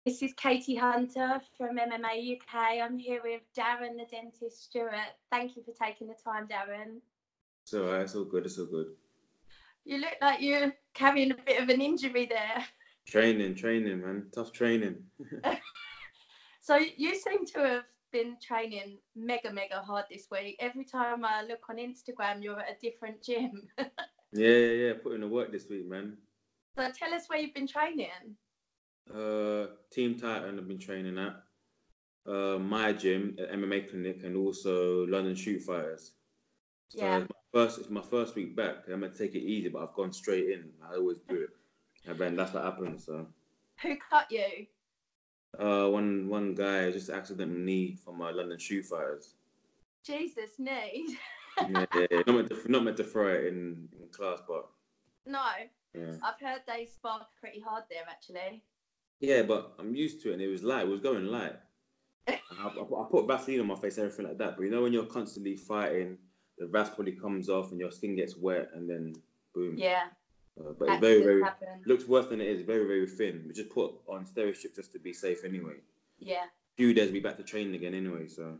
This is Katie Hunter from MMA UK. I'm here with Darren, the dentist Stewart. Thank you for taking the time, Darren. It's all right. It's all good. It's all good. You look like you're carrying a bit of an injury there. Training, man. Tough training. So you seem to have been training mega hard this week. Every time I look on Instagram, you're at a different gym. Yeah. Put in the work this week, man. So tell us where you've been training. Team Titan I've been training at. My gym, at MMA Clinic, and also London Shoot Fighters. So Yeah. it's my first week back. I'm gonna take it easy, but I've gone straight in. I always do it, and then that's what happens. So. Who cut you? One guy just accidentally knee from my London Shoot Fighters. Jesus, knee. Yeah. Not meant to throw it in class, but. No. Yeah. I've heard they spark pretty hard there, actually. Yeah, but I'm used to it, and it was light. It was going light. I put Vaseline on my face, everything like that. But you know, when you're constantly fighting, the rasp probably comes off, and your skin gets wet, and then boom. Yeah. But it's very looks worse than it is. Very thin. We just put on stereo strip just to be safe anyway. Yeah. Few days we back to training again anyway. So.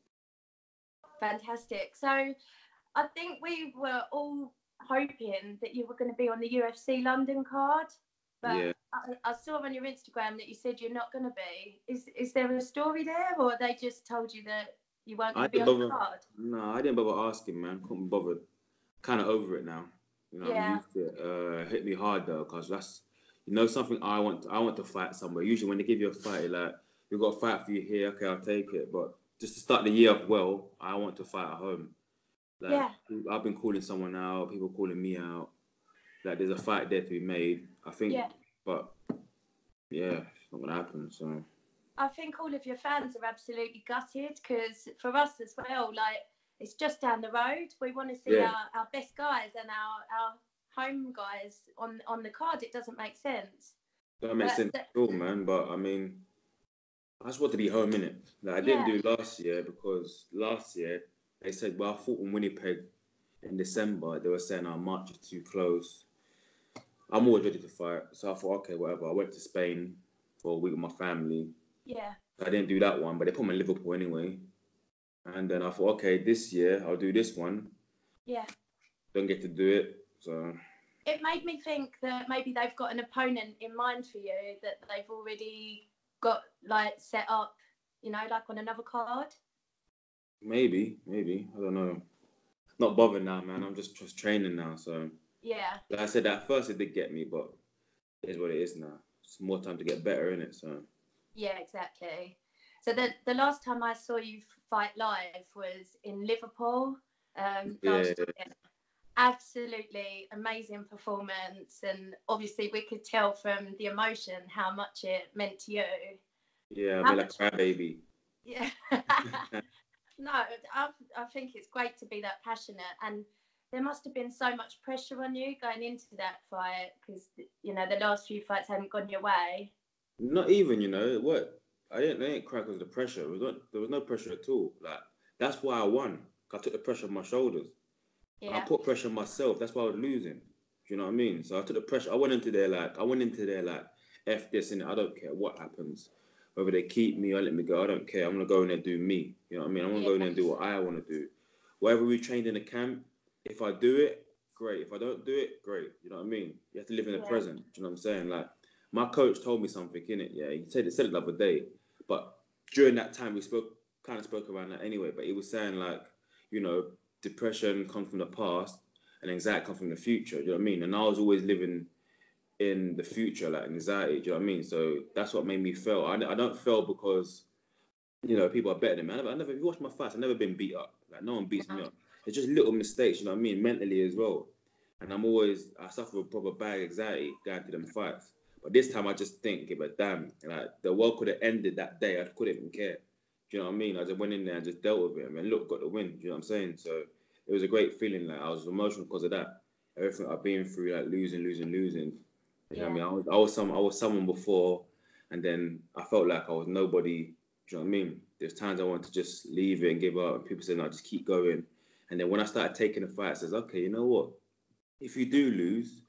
Fantastic. So, I think we were all hoping that you were going to be on the UFC London card. But yeah. I saw on your Instagram that you said you're not going to be. Is there a story there, or they just told you that you weren't going to be on the card? No, I didn't bother asking, man. Couldn't be bothered. Kind of over it now. You know, yeah. I'm used to it. Hit me hard though, because that's, you know, something I want to fight somewhere. Usually when they give you a fight, like, we've got a fight for you here, okay, I'll take it. But just to start the year off well, I want to fight at home. Like, yeah. I've been calling someone out, people calling me out. Like, there's a fight there to be made, I think. Yeah. But, yeah, it's not going to happen, so. I think all of your fans are absolutely gutted, because for us as well, like, it's just down the road. We want to see our best guys and our home guys on the card. It doesn't make sense. Doesn't make sense at all, man. But, I mean, I just want to be home, innit? Like, I didn't do last year, because last year, they said, well, I fought in Winnipeg in December. They were saying our March is too close. I'm always ready to fight. So I thought, okay, whatever. I went to Spain for a week with my family. Yeah. I didn't do that one, but they put me in Liverpool anyway. And then I thought, okay, this year I'll do this one. Yeah. Don't get to do it, so. It made me think that maybe they've got an opponent in mind for you that they've already got, like, set up, you know, like on another card. Maybe. I don't know. Not bothered now, man. I'm just training now, so. Yeah. Like I said, at first it did get me, but it is what it is now. It's more time to get better, innit? So. Yeah, exactly. So the last time I saw you fight live was in Liverpool. Last year. Absolutely amazing performance, and obviously we could tell from the emotion how much it meant to you. Yeah, I'll be like a crybaby. Yeah. No, I think it's great to be that passionate, and there must have been so much pressure on you going into that fight, because, you know, the last few fights hadn't gone your way. Not even, you know, what? I didn't cry because of the pressure. There was no pressure at all. Like, that's why I won. I took the pressure off my shoulders. Yeah. I put pressure on myself. That's why I was losing. Do you know what I mean? So I took the pressure. I went into there like, F this, and I don't care what happens. Whether they keep me or let me go, I don't care. I'm going to go in there and do me. You know what I mean? I'm going to go in there and do what I want to do. Whatever we trained in the camp, if I do it, great. If I don't do it, great. You know what I mean? You have to live in the present. Do you know what I'm saying? Like, my coach told me something, innit? Yeah, he said it the other day. But during that time, we spoke around that anyway. But he was saying, like, you know, depression comes from the past and anxiety comes from the future. Do you know what I mean? And I was always living in the future, like anxiety. Do you know what I mean? So that's what made me fail. I don't fail because, you know, people are better than me. I never, if you watch my fights, I've never been beat up. Like, no one beats me up. It's just little mistakes, you know what I mean? Mentally as well. And I suffer with proper bad anxiety going to them fights. But this time I just think, give a damn. Like, the world could have ended that day. I couldn't even care. Do you know what I mean? I just went in there and just dealt with it. And look, got the win. Do you know what I'm saying? So it was a great feeling. Like, I was emotional because of that. Everything I've been through, like losing. You know what I mean? I was someone before, and then I felt like I was nobody. Do you know what I mean? There's times I wanted to just leave it and give up. And people said, no, just keep going. And then when I started taking the fight, I says, okay, you know what? If you do lose,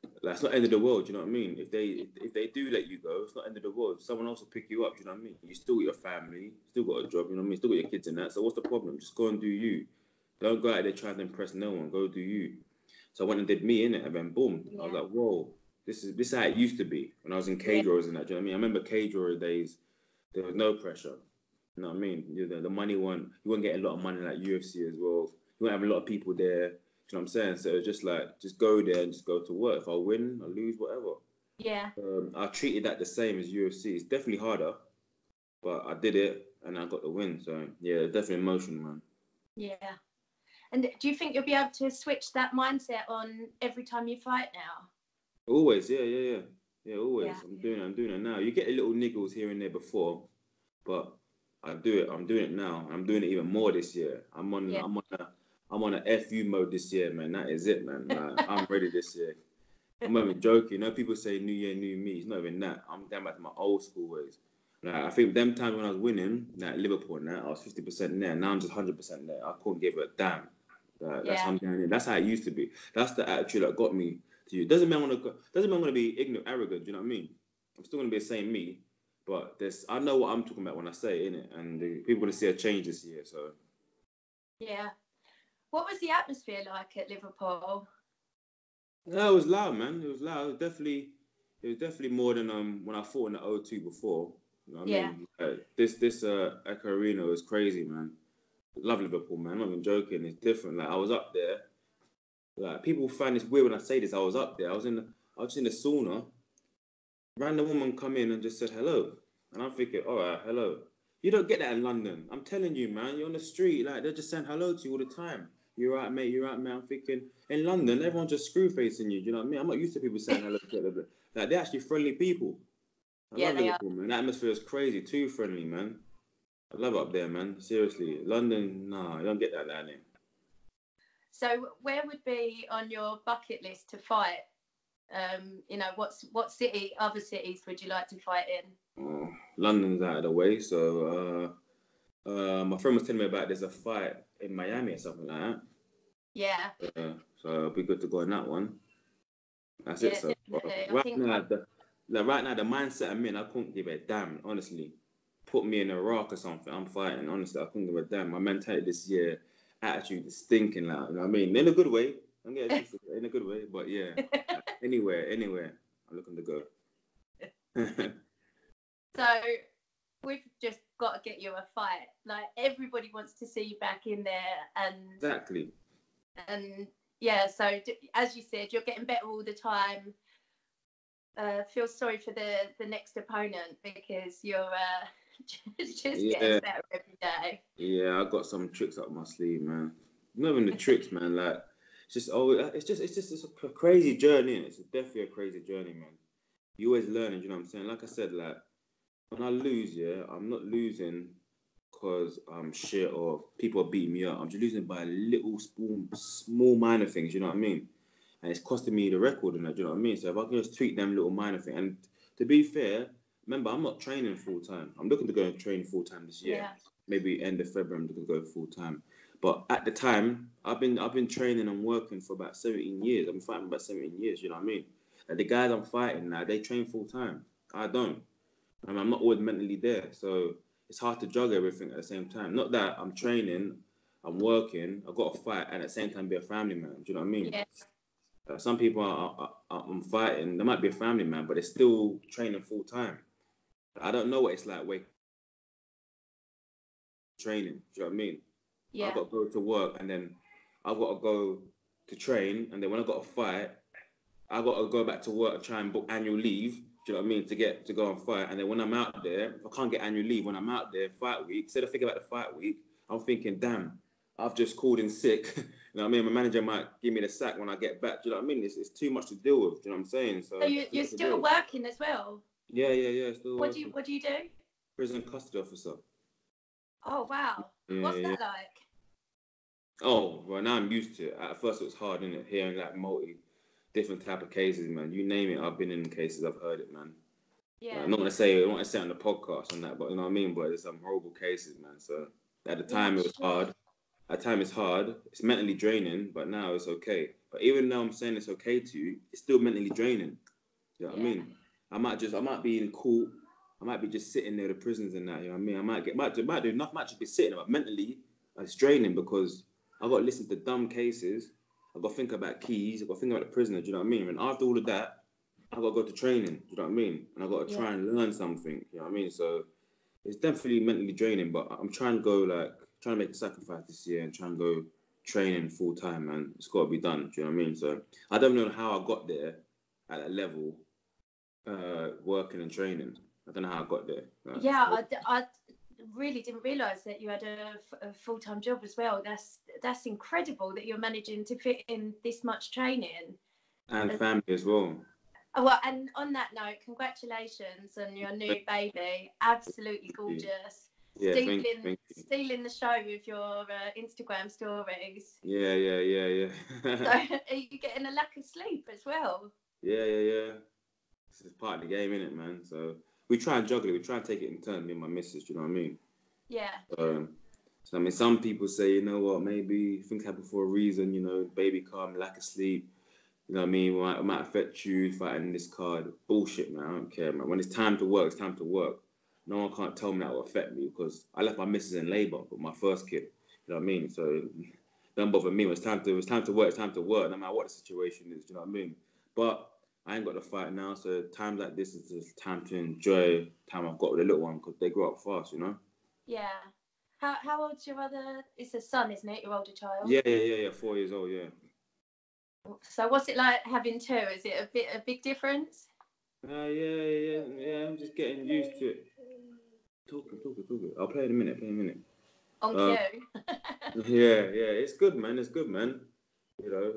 Like, it's not the end of the world, you know what I mean? If they do let you go, it's not the end of the world. Someone else will pick you up, you know what I mean? You still got your family, still got a job, you know what I mean? Still got your kids and that. So what's the problem? Just go and do you. Don't go out there trying to impress no one. Go do you. So I went and did me in it, and then boom, I was like, whoa, this is how it used to be when I was in cage rollers and that. Do you know what I mean? I remember cage roller days. There was no pressure. You know what I mean? The money you weren't getting a lot of money like UFC as well. You weren't having a lot of people there. You know what I'm saying? So it's just like, just go there and just go to work. If I win, I lose, whatever. Yeah. I treated that the same as UFC. It's definitely harder, but I did it and I got the win. So yeah, definitely emotional, man. Yeah. And do you think you'll be able to switch that mindset on every time you fight now? Always, yeah, always. Yeah. I'm doing it now. You get a little niggles here and there before, but I do it. I'm doing it now. I'm doing it even more this year. I'm on a FU mode this year, man. That is it, man. Like, I'm ready this year. I'm not even joking. You know, people say new year, new me. It's not even that. I'm down back to my old school ways. Like, I think them times when I was winning, like Liverpool and that, I was 50% there. Now I'm just 100% there. I couldn't give a damn. That's how I'm down here. That's how it used to be. That's the attitude that got me to you. Doesn't mean I'm gonna be ignorant, arrogant. Do you know what I mean? I'm still gonna be the same me, but I know what I'm talking about when I say it, innit? And people gonna see a change this year. So yeah. What was the atmosphere like at Liverpool? Yeah, it was loud, man. It was loud. It was definitely more than when I fought in the O2 before. You know what I mean? This Echo Arena was crazy, man. Love Liverpool, man. I'm not even joking. It's different. Like, I was up there. Like, people find this weird when I say this. I was up there. I was just in the sauna. Random woman come in and just said hello, and I'm thinking, all right, hello. You don't get that in London. I'm telling you, man. You're on the street, like they're just saying hello to you all the time. You're right, mate. You're right, man. I'm thinking, in London, everyone's just screw facing you. Do you know what I mean? I'm not used to people saying hello to them. Like, they're actually friendly people. I love Liverpool, man. That atmosphere is crazy. Too friendly, man. I love it up there, man. Seriously. London, nah, you don't get that down here. So where would be on your bucket list to fight? You know, what other cities would you like to fight in? Oh, London's out of the way, so my friend was telling me about there's a fight in Miami or something like that. Yeah. So it'll be good to go on that one. That's it. So right now, the mindset I'm in, I couldn't give a damn. Honestly, put me in Iraq or something, I'm fighting. Honestly, I couldn't give a damn. My mentality this year, attitude is stinking loud. You know what I mean? In a good way. I'm getting in a good way, but yeah. Anywhere, I'm looking to go. So we've just got to get you a fight. Like, everybody wants to see you back in there, and exactly. And yeah, so as you said, you're getting better all the time. Feel sorry for the next opponent, because you're just getting better every day. Yeah, I got some tricks up my sleeve, man. Not even the tricks, man. Like, it's just a crazy journey. It's definitely a crazy journey, man. You always learning, you know what I'm saying? Like I said, like, when I lose, I'm not losing because I'm shit or people are beating me up. I'm just losing by little small minor things, you know what I mean? And it's costing me the record and that, you know what I mean? So if I can just tweak them little minor things. And to be fair, remember, I'm not training full time. I'm looking to go and train full time this year. Yeah. Maybe end of February, I'm looking to go full time. But at the time, I've been training and working for about 17 years. I've been fighting for about 17 years, you know what I mean? And the guys I'm fighting now, they train full time. I don't. I mean, I'm not always mentally there. So it's hard to juggle everything at the same time. Not that I'm training, I'm working, I've got to fight, and at the same time be a family man. Do you know what I mean? Yeah. Some people I'm fighting, they might be a family man, but they're still training full time. I don't know what it's like training. Do you know what I mean? Yeah. I've got to go to work, and then I've got to go to train, and then when I've got to fight, I've got to go back to work and try and book annual leave. Do you know what I mean? To go and fight. And then when I'm out there, if I can't get annual leave, when I'm out there, fight week, instead of thinking about the fight week, I'm thinking, damn, I've just called in sick. You know what I mean? My manager might give me the sack when I get back. Do you know what I mean? It's too much to deal with. Do you know what I'm saying? So you're still working as well? Yeah. Still working. What do you do? Prison custody officer. Oh, wow. Yeah, what's that like? Oh, well, now I'm used to it. At first it was hard, innit? Hearing like different type of cases, man. You name it, I've been in cases, I've heard it, man. Yeah. Like, I'm not gonna say it on the podcast on that, but you know what I mean. But there's some horrible cases, man. So at the time it was hard. At times it's hard. It's mentally draining, but now it's okay. But even though I'm saying it's okay to you, it's still mentally draining. You know what I mean? I might be in court. I might be just sitting there, the prisons and that. You know what I mean? I might do enough. Might just be sitting there, but mentally it's draining because I got to listen to dumb cases. I got to think about keys. I got to think about the prisoner. Do you know what I mean? And after all of that, I got to go to training. Do you know what I mean? And I got to try and learn something. You know what I mean? So it's definitely mentally draining. But I'm trying to make a sacrifice this year and try and go training full time, man. It's got to be done. Do you know what I mean? So I don't know how I got there at that level, working and training. I don't know how I got there. I really didn't realise that you had a full-time job as well. That's incredible that you're managing to fit in this much training. And family as well. Oh, well, and on that note, congratulations on your new baby. Absolutely gorgeous. Yeah, stealing the show with your Instagram stories. Yeah. So, are you getting a lack of sleep as well? Yeah. This is part of the game, innit, man? So we try and juggle it. We try and take it in turn, me and my missus. Do you know what I mean? Yeah. So I mean, some people say, you know what, maybe things happen for a reason. You know, baby come, lack of sleep. You know what I mean? It might affect you fighting this card. Bullshit, man. I don't care, man. When it's time to work, it's time to work. No one can't tell me that will affect me because I left my missus in labour with my first kid. You know what I mean? So don't bother me. When it's time to work, it's time to work. No matter what the situation is. Do you know what I mean? But I ain't got to fight now. So times like this is just time to enjoy time I've got with the little one because they grow up fast, you know? Yeah. How old's your other? It's a son, isn't it? Your older child? Yeah. 4 years old, yeah. So what's it like having two? Is it a big difference? Yeah. I'm just getting used to it. Talking. I'll play in a minute. On cue. Yeah. It's good, man. You know,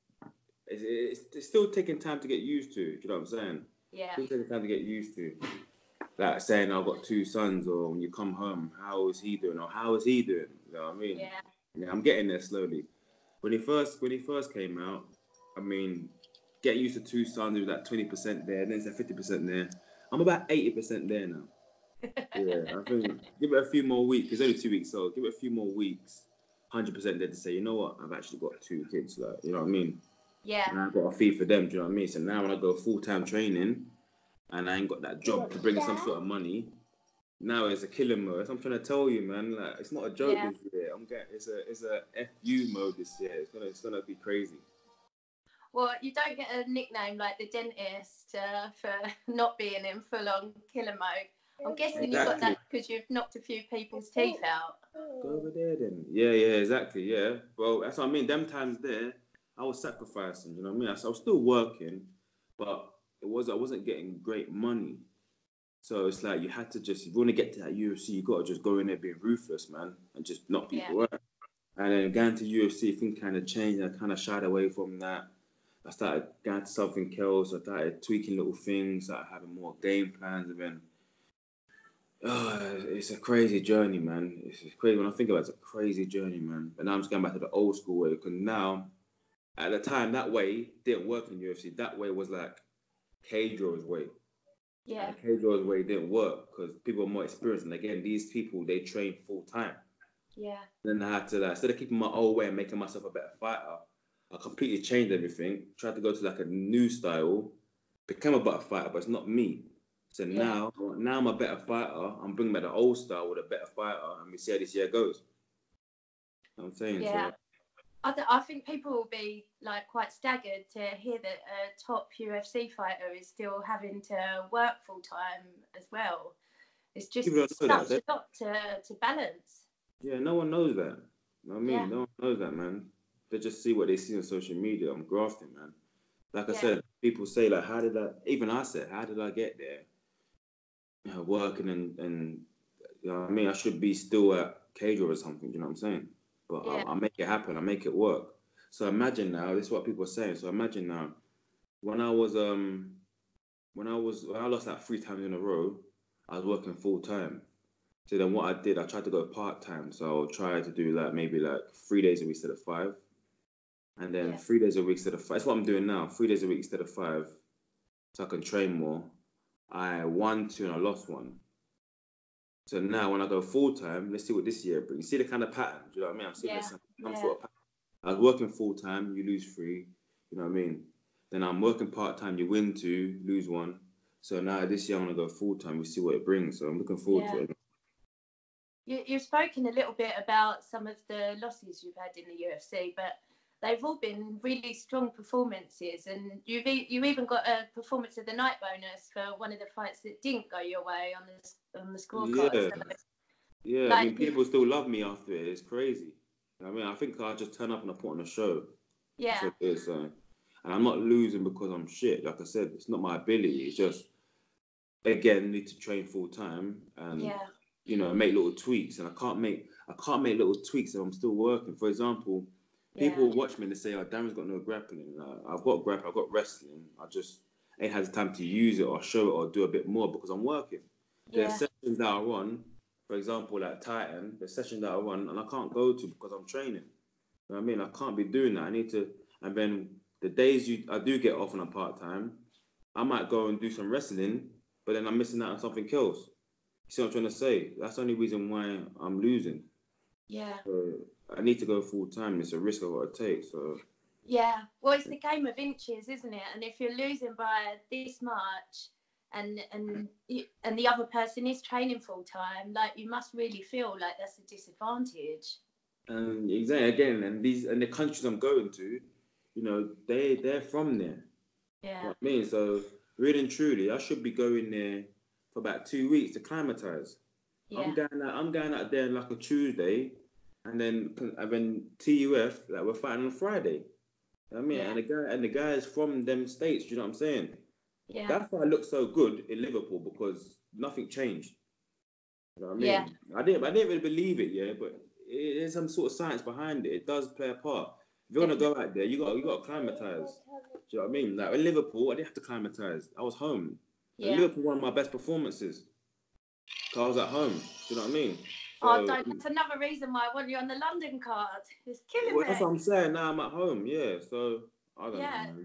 it's still taking time to get used to. Do you know what I'm saying? Yeah. Still taking time to get used to. Like saying I've got two sons, or when you come home, how is he doing? Or how is he doing? You know what I mean? Yeah. I'm getting there slowly. When he first came out, I mean, get used to two sons, it was like 20% there, then it's like 50% there. I'm about 80% there now. Yeah, I think give it a few more weeks. It's only 2 weeks old. Give it a few more weeks. 100% there to say, you know what? I've actually got two kids. Like, you know what I mean? Yeah. And I've got a fee for them. Do you know what I mean? So now when I go full-time training, and I ain't got that job to bring in some sort of money, now it's a killing mode. That's what I'm trying to tell you, man. Like, it's not a joke this year. It's a FU mode this year. It's gonna be crazy. Well, you don't get a nickname like the dentist for not being in full-on killer mode. I'm guessing you got that because you've knocked a few people's teeth out. Go over there then. Yeah, exactly. Yeah. Well, that's what I mean. Them times there, I was sacrificing. You know what I mean? I was still working, but I wasn't getting great money. So it's like you had to if you want to get to that UFC, you got to just go in there being ruthless, man, and just knock people out. And then going to UFC, things kind of changed. I kind of shied away from that. I started going to something else. I started tweaking little things, started having more game plans, and then it's a crazy journey, man. It's crazy. When I think about it, it's a crazy journey, man. And now I'm just going back to the old school way because now, at the time, that way didn't work in UFC. That way was like K-Draw's way. Yeah. And K-Draw's way didn't work because people are more experienced. And again, these people, they train full time. Yeah. Then I had to, instead of keeping my old way and making myself a better fighter, I completely changed everything. Tried to go to like a new style, became a better fighter, but it's not me. So now I'm a better fighter. I'm bringing back the old style with a better fighter, and we see how this year goes. You know what I'm saying? Yeah. So. I think people will be like quite staggered to hear that a top UFC fighter is still having to work full time as well. It's just such a lot to balance. Yeah, no one knows that. You know what I mean? No one knows that, man. They just see what they see on social media. I'm grafting, man. Like I said, people say like, how did I get there? You know, working and you know what I mean? I should be still at K-Draw or something. You know what I'm saying? But I make it happen. I make it work. So imagine now. This is what people are saying. So imagine now, when I lost like 3 times in a row, I was working full time. So then what I did, I tried to go part time. So I'll try to do like maybe like 3 days a week instead of 5. And then 3 days a week instead of 5. That's what I'm doing now. 3 days a week instead of 5. So I can train more. I won 2 and I lost 1. So now when I go full time, let's see what this year brings. You see the kind of pattern. Do you know what I mean? I'm seeing some sort of pattern. I was working full time, you lose 3. You know what I mean? Then I'm working part time, you win 2, lose 1. So now this year I'm gonna go full time. We see what it brings. So I'm looking forward to it. You've spoken a little bit about some of the losses you've had in the UFC, but they've all been really strong performances, and you even got a performance of the night bonus for one of the fights that didn't go your way on the scorecard. Yeah, yeah. Like, I mean, people still love me after it. It's crazy. I mean, I think I just turn up and I put on a show. Yeah. And I'm not losing because I'm shit. Like I said, it's not my ability. It's just, again, need to train full time and you know, make little tweaks. And I can't make little tweaks if I'm still working. For example. People watch me and they say, "Oh, Darren's got no grappling." I've got grappling, I've got wrestling. I just ain't had the time to use it or show it or do a bit more because I'm working. There's sessions that I run, for example, like Titan. There's sessions that I run and I can't go to because I'm training. You know what I mean? I can't be doing that. I need to. And then the days I do get off on a part time, I might go and do some wrestling, but then I'm missing out on something else. You see what I'm trying to say? That's the only reason why I'm losing. Yeah. So I need to go full time. It's a risk I've got to take. So. Yeah. Well, it's the game of inches, isn't it? And if you're losing by this much, and the other person is training full time, like you must really feel like that's a disadvantage. Exactly. Again, and the countries I'm going to, you know, they're from there. Yeah. You know what I mean? So really and truly, I should be going there for about 2 weeks to climatize. Yeah. I'm going out there like a Tuesday, and then TUF, like we're fighting on Friday. You know what I mean? Yeah. And the guys from them states. Do you know what I'm saying? Yeah. That's why I look so good in Liverpool because nothing changed. You know what I mean? Yeah. I didn't really believe it, but there's some sort of science behind it. It does play a part. If you're gonna go out there, you got to climatize. Do you know what I mean? Like in Liverpool, I didn't have to climatize. I was home. Yeah. And Liverpool, one of my best performances. Cause I was at home. Do you know what I mean? So, that's another reason why I want you on the London card. It's killing me. That's what I'm saying. Now I'm at home. Yeah. So I don't know.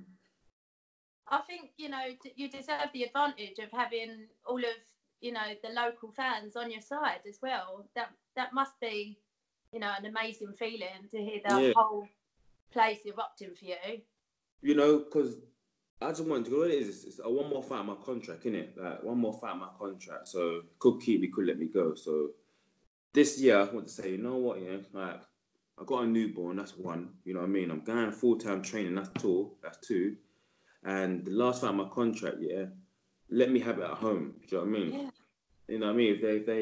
I think you deserve the advantage of having all of the local fans on your side as well. That must be an amazing feeling to hear the whole place erupting for you. You know, because I just want to go. What it is, it's one more fight on my contract, innit? Like one more fight on my contract. So could keep me, could let me go. So this year I want to say, you know what, like I got a newborn. That's 1. You know what I mean? I'm going full-time training. That's 2. That's 2. And the last fight on my contract, let me have it at home. Do you know what I mean? Yeah. You know what I mean?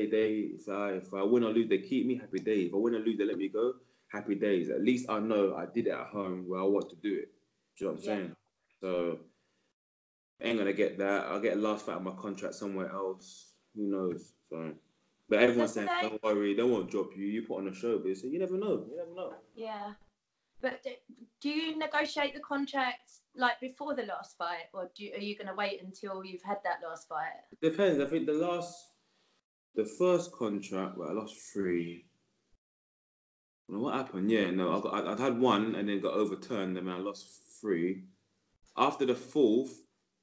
If I win or lose, they keep me. Happy days. If I win or lose, they let me go. Happy days. At least I know I did it at home where I want to do it. Do you know what I'm saying? So I ain't gonna get that. I'll get a last fight on my contract somewhere else. Who knows? So, but everyone's saying, "Don't worry, they won't drop you. You put on a show." But you never know. You never know. Yeah. But do you negotiate the contracts like before the last fight, or are you going to wait until you've had that last fight? It depends. I think the first contract, I lost 3. What happened? Yeah, no, I'd had 1 and then got overturned, and I lost 3. After the fourth,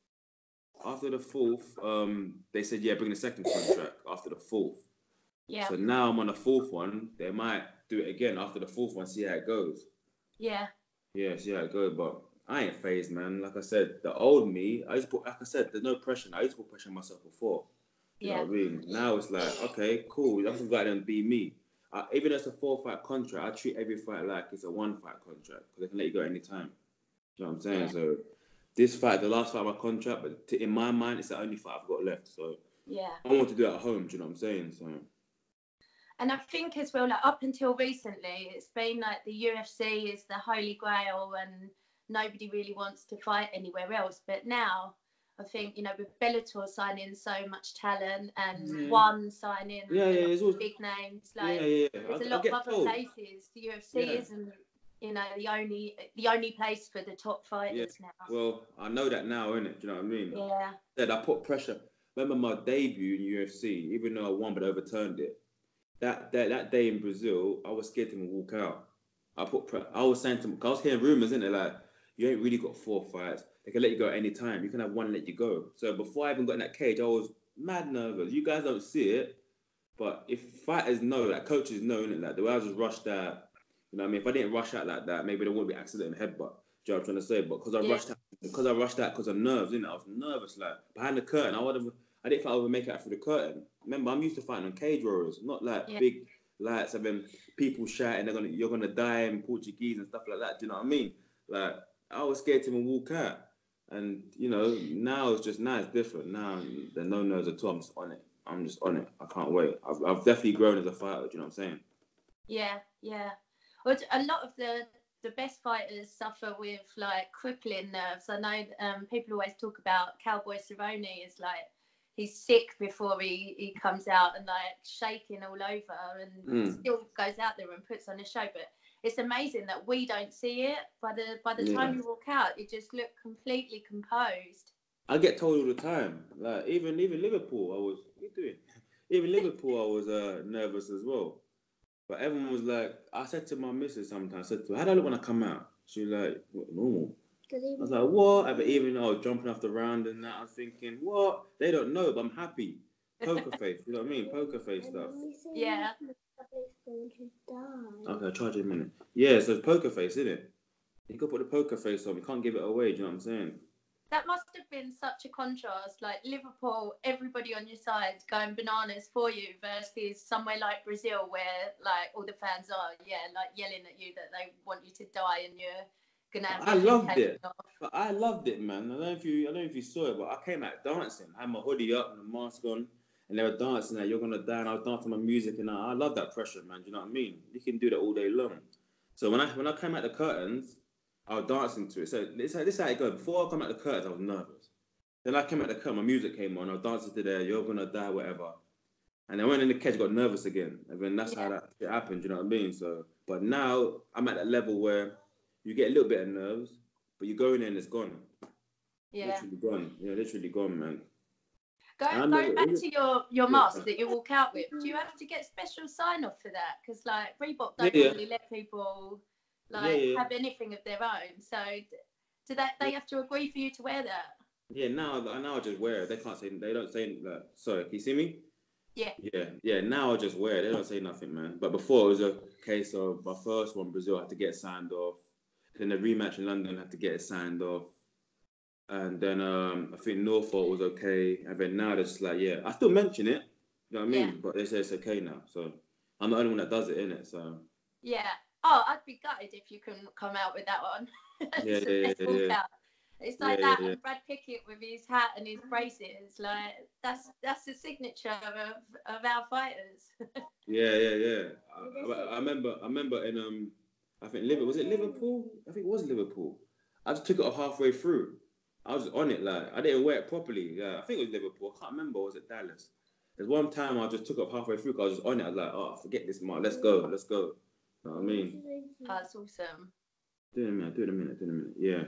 they said, bring the second contract after the 4th. Yeah. So now I'm on the 4th one. They might do it again after the 4th one, see how it goes. Yeah. Yeah, see how it goes, but I ain't phased, man. Like I said, the old me, like I said, there's no pressure. I used to put pressure on myself before. You know what I mean? Now it's like, okay, cool. I can go out there and be me. Even though it's a 4-fight contract, I treat every fight like it's a 1-fight contract because they can let you go anytime. You know what I'm saying? Yeah. So this fight, the last fight of my contract, but in my mind, it's the only fight I've got left. So I want to do it at home. Do you know what I'm saying? So. And I think as well, like up until recently, it's been like the UFC is the holy grail and nobody really wants to fight anywhere else. But now I think, with Bellator signing so much talent and One signing big names, like there's a lot of other places. The UFC isn't, the only place for the top fighters now. Well, I know that now, innit? Do you know what I mean? Yeah. I put pressure. Remember my debut in UFC, even though I won but overturned it. That day in Brazil, I was scared to walk out. I was saying to him, I was hearing rumors, innit? Like, you ain't really got 4 fights. They can let you go at any time. You can have 1 let you go. So before I even got in that cage, I was mad nervous. You guys don't see it, But if fighters know, like coaches know, innit, like the way I just rushed out, you know what I mean? If I didn't rush out like that, maybe there wouldn't be accident and headbutt. Do you know what I'm trying to say? But because I rushed out because of nerves, innit? I was nervous, like behind the curtain. I didn't think I would make it out through the curtain. Remember, I'm used to fighting on cage rollers, not like big lights and then people shouting, you're gonna die in Portuguese and stuff like that. Do you know what I mean? Like I was scared to even walk out. And you know, now it's different. Now there's no nerves at all. I'm just on it. I can't wait. I've definitely grown as a fighter. Do you know what I'm saying? Yeah, yeah. Well, a lot of the best fighters suffer with like crippling nerves. I know people always talk about Cowboy Cerrone is like he's sick before he comes out and like shaking all over and still goes out there and puts on a show. But it's amazing that we don't see it. By the time you walk out, you just look completely composed. I get told all the time. Like even Liverpool, what you doing? Even Liverpool, I was nervous as well. But everyone was like, I said to my missus sometimes, I said to her, how do I look when I come out? She was like, what, normal. I was like, what? But even though I was jumping off the round and that, I was thinking, what? They don't know, but I'm happy. Poker face, you know what I mean? Poker face stuff. Yeah. Okay, I'll charge you a minute. Yeah, so it's poker face, isn't it? You got to put the poker face on. You can't give it away, do you know what I'm saying? That must have been such a contrast, like Liverpool, everybody on your side going bananas for you versus somewhere like Brazil where like all the fans are, like yelling at you that they want you to die and you're gonna have. I loved it. I loved it, man. I don't know if you saw it, but I came out dancing. I had my hoodie up and the mask on, and they were dancing like you're gonna die. And I was dancing my music, and I love that pressure, man. Do you know what I mean? You can do that all day long. So when I came out the curtains, I was dancing to it. So this is how it goes. Before I come out the curtains, I was nervous. Then I came out the curtain, my music came on. I was dancing to there, you're gonna die, whatever. And then when in the cage, got nervous again. And then that's how that shit happened. You know what I mean? So, but now I'm at that level where you get a little bit of nerves, but you go in there and it's gone. Yeah. Literally gone. Yeah, literally gone, man. Going back to your mask that you walk out with, do you have to get special sign off for that? Because like Reebok don't really let people have anything of their own. So do they have to agree for you to wear that? Yeah, now I just wear it. They don't say like, sorry, can you see me? Yeah. Now I just wear it. They don't say nothing, man. But before it was a case of my first one, Brazil, had to get signed off. Then the rematch in London had to get it signed off. And then I think Norfolk was okay. And then now they're just like, I still mention it. You know what I mean? But they say it's okay now. So I'm the only one that does it, innit? So yeah. Oh, I'd be gutted if you couldn't come out with that one. Yeah. It's like that, and Brad Pickett with his hat and his braces. Like that's the signature of our fighters. Yeah. I remember in I think Liverpool. Was it Liverpool? I think it was Liverpool. I just took it off halfway through. I was on it, like I didn't wear it properly. Yeah, I think it was Liverpool. I can't remember. Or was it Dallas? There's one time I just took it off halfway through because I was just on it. I was like, oh, forget this, man. Let's go. You know what I mean? That's awesome. Do it in a minute. Yeah.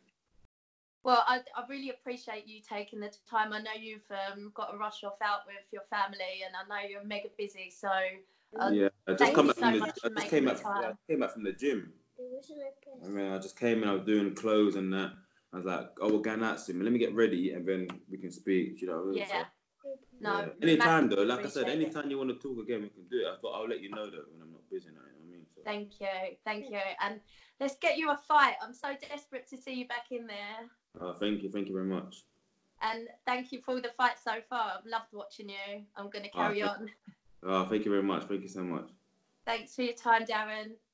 Well, I really appreciate you taking the time. I know you've got to rush off out with your family, and I know you're mega busy. So I just came back from the gym. I mean, I just came and I was doing clothes and that. I was like, oh, we're going out soon. Let me get ready and then we can speak. You know. Yeah. So, no. Anytime though, like I said, anytime you want to talk again, we can do it. I thought I'll let you know though when I'm not busy now. You know what I mean? So. Thank you, and let's get you a fight. I'm so desperate to see you back in there. Oh, thank you very much. And thank you for all the fights so far. I've loved watching you. I'm going to carry on. Oh, thank you very much. Thank you so much. Thanks for your time, Darren.